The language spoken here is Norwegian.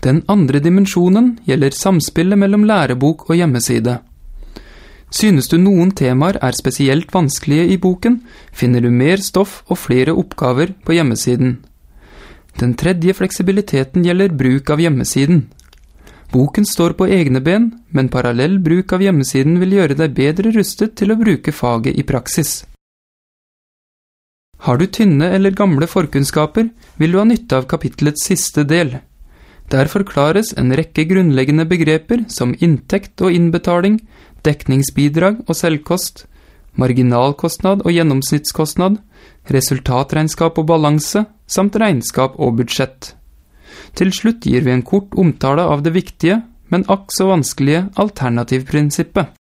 Den andre dimensjonen gjelder samspillet mellom lærebok og hjemmeside. Synes du noen temaer er spesielt vanskelige i boken, finner du mer stoff og flere oppgaver på hjemmesiden. Den tredje fleksibiliteten gjelder bruk av hjemmesiden. Boken står på egne ben, men parallell bruk av hjemmesiden vil gjøre deg bedre rustet til å bruke faget i praksis. Har du tynne eller gamle forkunnskaper, vil du ha nytte av kapitlets siste del. Der forklares en rekke grunnleggende begreper som inntekt og innbetaling, dekningsbidrag og selvkost, marginalkostnad og gjennomsnittskostnad, resultatregnskap og balanse, samt regnskap og budsjett. Til slutt gir vi en kort omtale av det viktige, men akk så vanskelige alternativprinsippet.